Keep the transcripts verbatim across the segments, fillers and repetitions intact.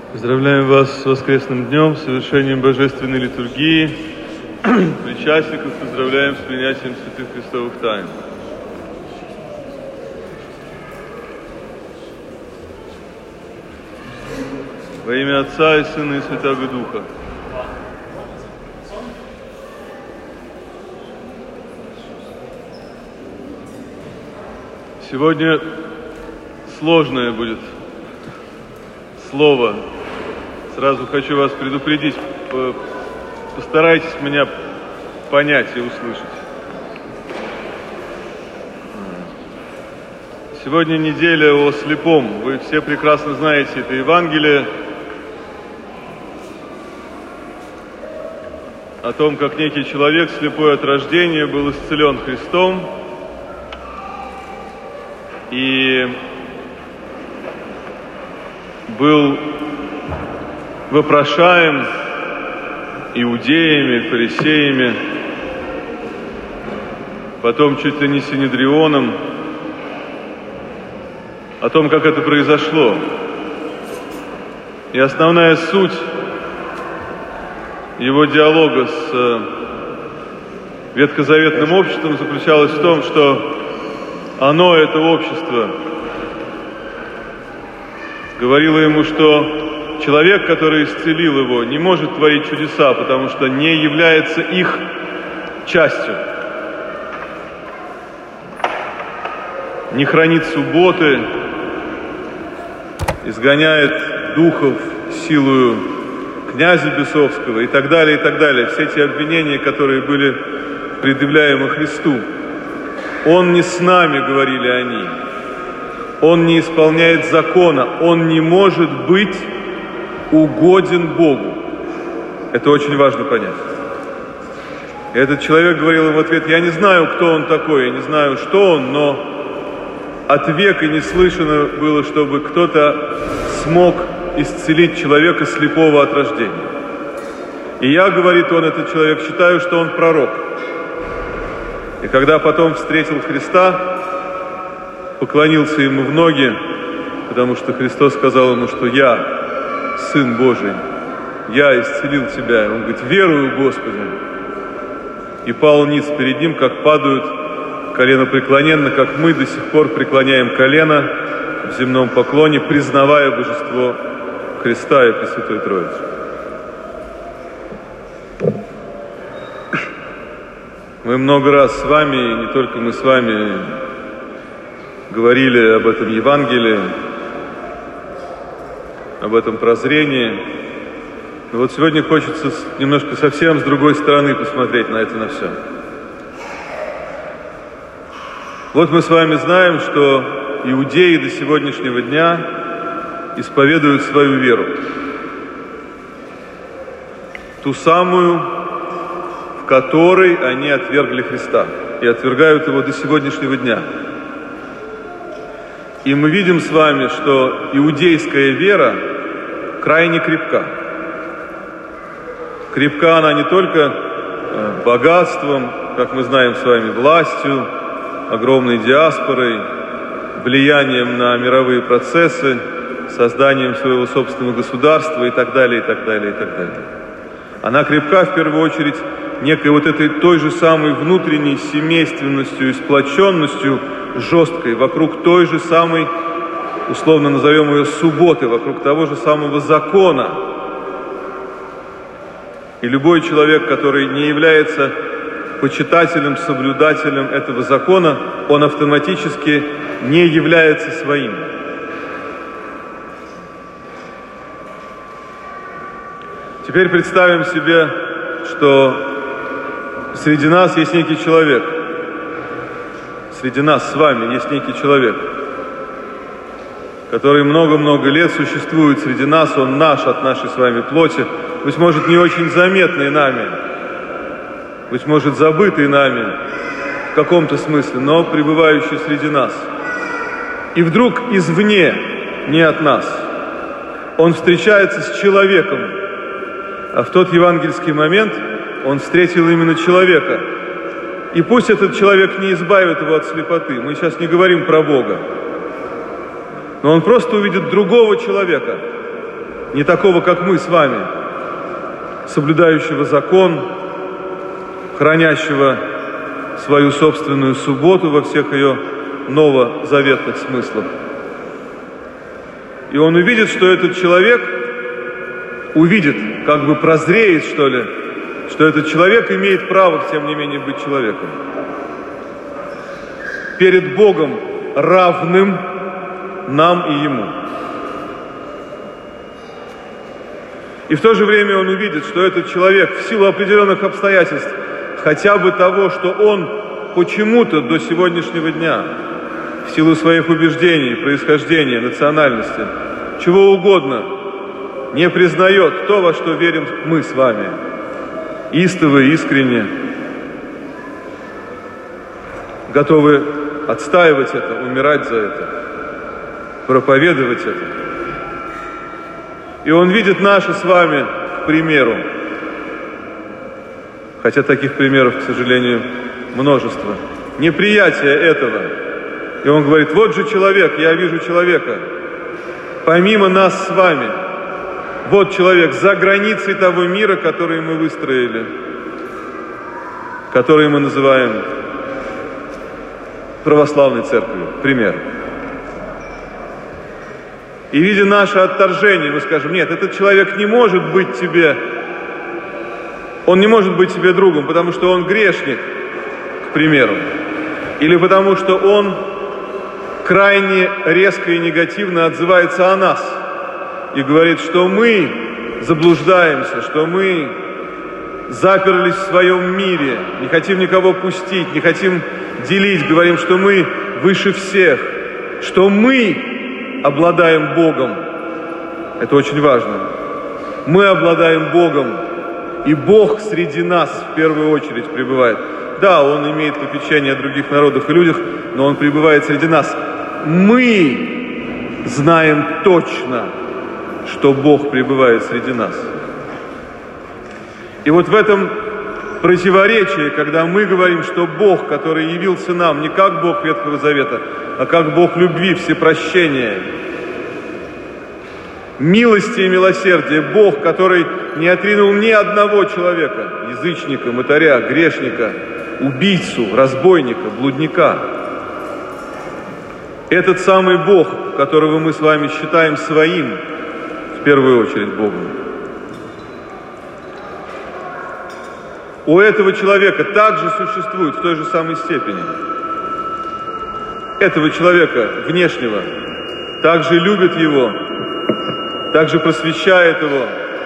Поздравляем вас с воскресным днем, с совершением божественной литургии. Причастников поздравляем с принятием святых христовых тайн. Во имя Отца и Сына и Святаго Духа. Сегодня сложное будет слово. Сразу хочу вас предупредить, постарайтесь меня понять и услышать. Сегодня неделя о слепом. Вы все прекрасно знаете это Евангелие о том, как некий человек, слепой от рождения, был исцелен Христом и был вопрошаем иудеями, фарисеями, потом чуть ли не Синедрионом, о том, как это произошло. И основная суть его диалога с ветхозаветным обществом заключалась в том, что оно, это общество, говорило ему, что человек, который исцелил его, не может творить чудеса, потому что не является их частью. Не хранит субботы, изгоняет духов силою князя бесовского и так далее, и так далее. Все эти обвинения, которые были предъявляемы Христу. Он не с нами, говорили они. Он не исполняет закона. Он не может быть угоден Богу. Это очень важно понять. И этот человек говорил им в ответ: я не знаю, кто он такой, я не знаю, что он, но от века не слышно было, чтобы кто-то смог исцелить человека слепого от рождения. И я, говорит он, этот человек, считаю, что он пророк. И когда потом встретил Христа, поклонился ему в ноги, потому что Христос сказал ему, что я Сын Божий, я исцелил тебя. Он говорит: верую, Господи. И пал ниц перед ним, как падают коленопреклоненно, как мы до сих пор преклоняем колено в земном поклоне, признавая божество Христа и Пресвятой Троицы. Мы много раз с вами, и не только мы с вами, говорили об этом Евангелии, об этом прозрении. Но вот сегодня хочется немножко совсем с другой стороны посмотреть на это, на все. Вот мы с вами знаем, что иудеи до сегодняшнего дня исповедуют свою веру. Ту самую, в которой они отвергли Христа. И отвергают его до сегодняшнего дня. И мы видим с вами, что иудейская вера крайне крепка. Крепка она не только богатством, как мы знаем с вами, властью, огромной диаспорой, влиянием на мировые процессы, созданием своего собственного государства и так далее, и так далее, и так далее. Она крепка в первую очередь некой вот этой той же самой внутренней семейственностью и сплоченностью жесткой вокруг той же самой, условно назовем ее, субботы, вокруг того же самого закона. И любой человек, который не является почитателем, соблюдателем этого закона, он автоматически не является своим. Теперь представим себе, что среди нас есть некий человек, среди нас с вами есть некий человек, который много-много лет существует среди нас, он наш, от нашей с вами плоти, быть может, не очень заметный нами, быть может, забытый нами в каком-то смысле, но пребывающий среди нас. И вдруг извне, не от нас, он встречается с человеком, а в тот евангельский момент он встретил именно человека. И пусть этот человек не избавит его от слепоты, мы сейчас не говорим про Бога, но он просто увидит другого человека, не такого, как мы с вами, соблюдающего закон, хранящего свою собственную субботу во всех ее новозаветных смыслах. И он увидит, что этот человек увидит, как бы прозреет, что ли, что этот человек имеет право, тем не менее, быть человеком. Перед Богом равным нам и Ему. И в то же время он увидит, что этот человек в силу определенных обстоятельств, хотя бы того, что он почему-то до сегодняшнего дня, в силу своих убеждений, происхождения, национальности, чего угодно, не признает то, во что верим мы с вами, истово и искренне, готовы отстаивать это, умирать за это, проповедовать это. И он видит наши с вами, к примеру, хотя таких примеров, к сожалению, множество, неприятие этого. И он говорит: вот же человек, я вижу человека, помимо нас с вами, вот человек за границей того мира, который мы выстроили, который мы называем православной церковью, пример. И видя наше отторжение, мы скажем: нет, этот человек не может быть тебе, он не может быть тебе другом, потому что он грешник, к примеру, или потому что он крайне резко и негативно отзывается о нас и говорит, что мы заблуждаемся, что мы заперлись в своем мире, не хотим никого пустить, не хотим делить, говорим, что мы выше всех, что мы обладаем Богом. Это очень важно. Мы обладаем Богом, и Бог среди нас в первую очередь пребывает. Да, Он имеет попечение о других народах и людях, но Он пребывает среди нас. Мы знаем точно, что Бог пребывает среди нас. И вот в этом противоречии, когда мы говорим, что Бог, который явился нам не как Бог Ветхого Завета, а как Бог любви, всепрощения, милости и милосердия, Бог, который не отринул ни одного человека, язычника, мытаря, грешника, убийцу, разбойника, блудника. Этот самый Бог, которого мы с вами считаем своим, в первую очередь Богом, у этого человека также существует в той же самой степени. Этого человека внешнего также любит его, также просвещает его,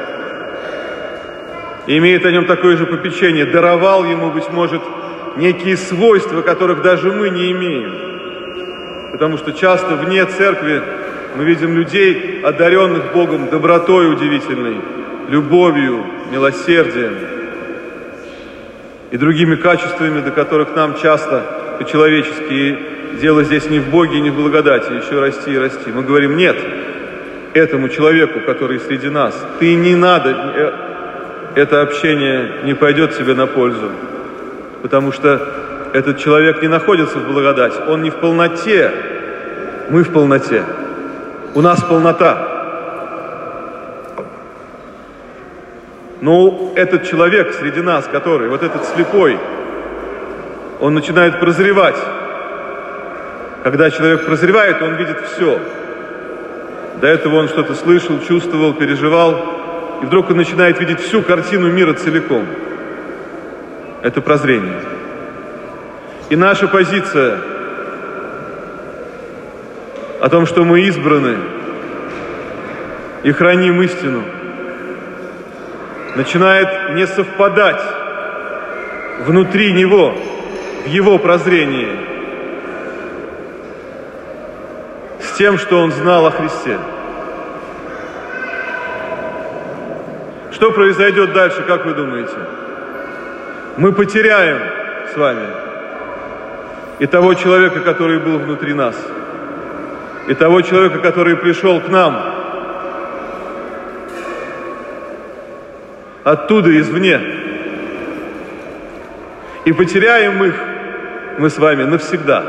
и имеет о нем такое же попечение, даровал ему, быть может, некие свойства, которых даже мы не имеем. Потому что часто вне церкви мы видим людей, одаренных Богом добротой удивительной, любовью, милосердием и другими качествами, до которых нам часто по-человечески, дело здесь не в Боге, не в благодати, еще расти и расти. Мы говорим: нет, этому человеку, который среди нас, ты не надо, это общение не пойдет тебе на пользу, потому что этот человек не находится в благодати, он не в полноте, мы в полноте, у нас полнота. Но этот человек среди нас, который, вот этот слепой, он начинает прозревать. Когда человек прозревает, он видит все. До этого он что-то слышал, чувствовал, переживал, и вдруг он начинает видеть всю картину мира целиком. Это прозрение. И наша позиция о том, что мы избраны и храним истину, начинает не совпадать внутри него, в его прозрении, с тем, что он знал о Христе. Что произойдет дальше, как вы думаете? Мы потеряем с вами и того человека, который был внутри нас, и того человека, который пришел к нам оттуда, извне. И потеряем их мы с вами навсегда.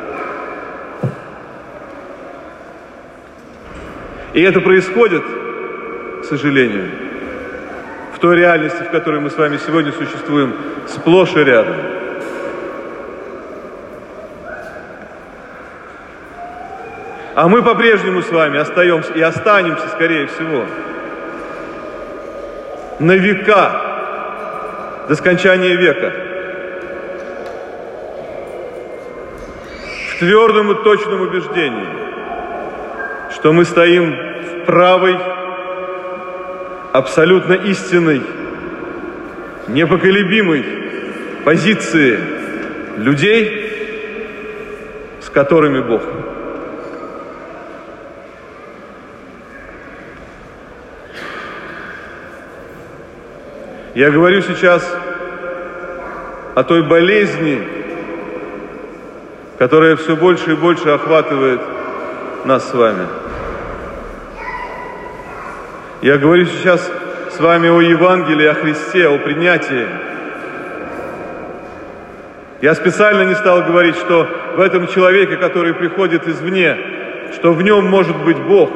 И это происходит к сожалению, в той реальности, в которой мы с вами сегодня существуем, сплошь и рядом. А мы по-прежнему с вами остаемся и останемся, скорее всего, на века, до скончания века, в твердом и точном убеждении, что мы стоим в правой, абсолютно истинной, непоколебимой позиции людей, с которыми Бог. Я говорю сейчас о той болезни, которая все больше и больше охватывает нас с вами. Я говорю сейчас с вами о Евангелии, о Христе, о принятии. Я специально не стал говорить, что в этом человеке, который приходит извне, что в нем может быть Бог,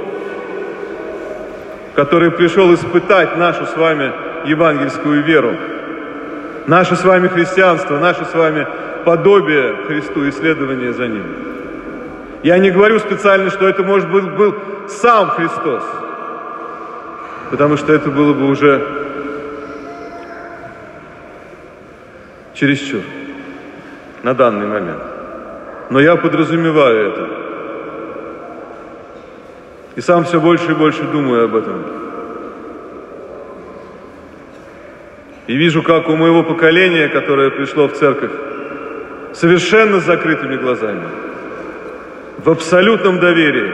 который пришел испытать нашу с вами евангельскую веру, наше с вами христианство, наше с вами подобие Христу и следование за Ним. Я не говорю специально, что это, может быть, был сам Христос, потому что это было бы уже чересчур на данный момент. Но я подразумеваю это. И сам все больше и больше думаю об этом. И вижу, как у моего поколения, которое пришло в церковь, совершенно с закрытыми глазами, в абсолютном доверии,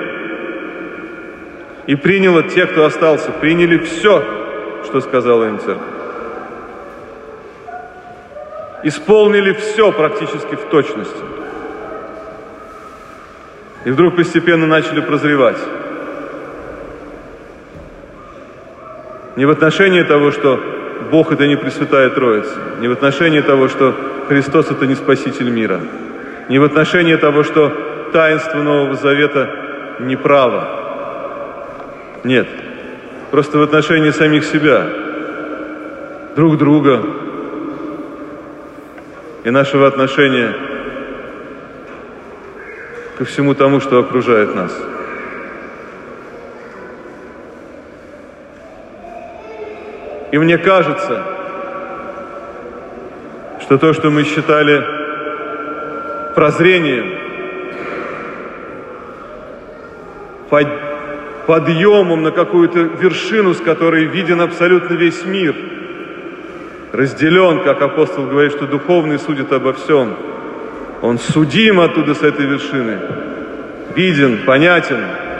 и приняло те, кто остался, приняли все, что сказала им церковь. Исполнили все практически в точности. И вдруг постепенно начали прозревать. Не в отношении того, что Бог — это не Пресвятая Троица, не в отношении того, что Христос — это не Спаситель мира, не в отношении того, что таинство Нового Завета неправо. Нет, просто в отношении самих себя, друг друга и нашего отношения ко всему тому, что окружает нас. И мне кажется, что то, что мы считали прозрением, под, подъемом на какую-то вершину, с которой виден абсолютно весь мир, разделен, как апостол говорит, что духовный судит обо всем. Он судим оттуда, с этой вершины, виден, понятен,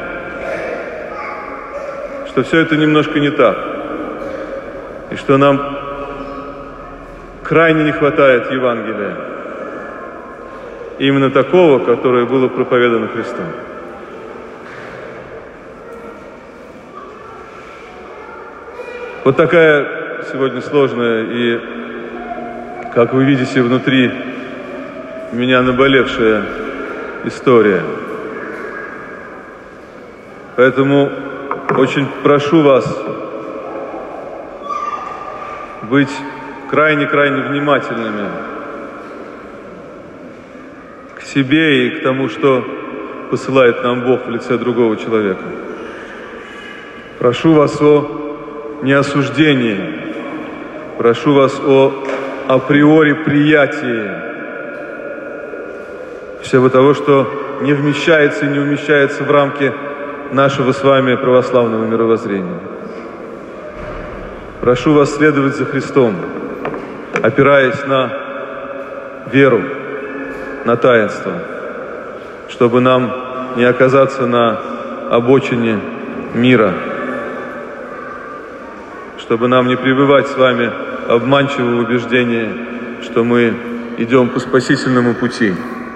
что все это немножко не так. И что нам крайне не хватает Евангелия. Именно такого, которое было проповедано Христом. Вот такая сегодня сложная и, как вы видите, внутри меня наболевшая история. Поэтому очень прошу вас быть крайне-крайне внимательными к себе и к тому, что посылает нам Бог в лице другого человека. Прошу вас о неосуждении, прошу вас о априори приятии всего того, что не вмещается и не умещается в рамки нашего с вами православного мировоззрения. Прошу вас следовать за Христом, опираясь на веру, на таинство, чтобы нам не оказаться на обочине мира, чтобы нам не пребывать с вами обманчивого убеждения, что мы идем по спасительному пути.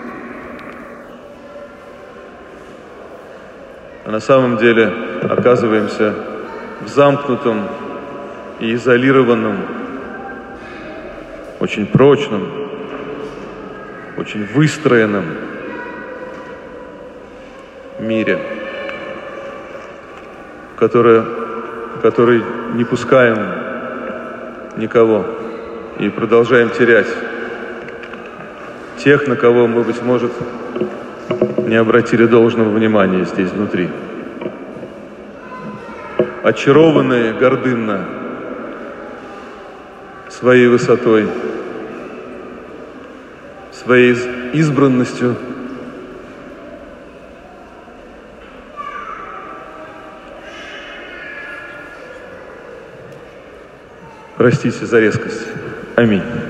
А на самом деле оказываемся в замкнутом и изолированном, очень прочном, очень выстроенном мире, которое который не пускаем никого и продолжаем терять тех, на кого мы, быть может, не обратили должного внимания здесь внутри. Очарованные гордынно своей высотой, своей избранностью, простите за резкость. Аминь.